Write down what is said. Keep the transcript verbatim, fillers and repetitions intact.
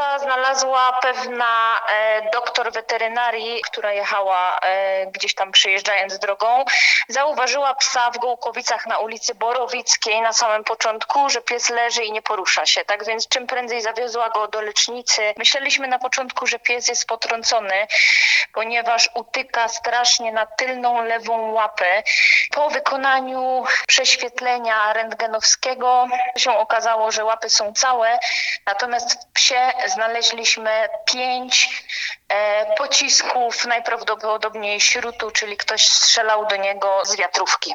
psa znalazła pewna e, doktor weterynarii, która jechała e, gdzieś tam przejeżdżając drogą. Zauważyła psa w Gołkowicach na ulicy Borowickiej na samym początku, że pies leży i nie porusza się. Tak więc czym prędzej zawiozła go do lecznicy. Myśleliśmy na początku, że pies jest potrącony, ponieważ utyka strasznie na tylną lewą łapę. Po wykonaniu prześwietlenia rentgenowskiego się okazało, że łapy są całe, natomiast w psie znaleźliśmy pięć e, pocisków, najprawdopodobniej śrutu, czyli ktoś strzelał do niego z wiatrówki.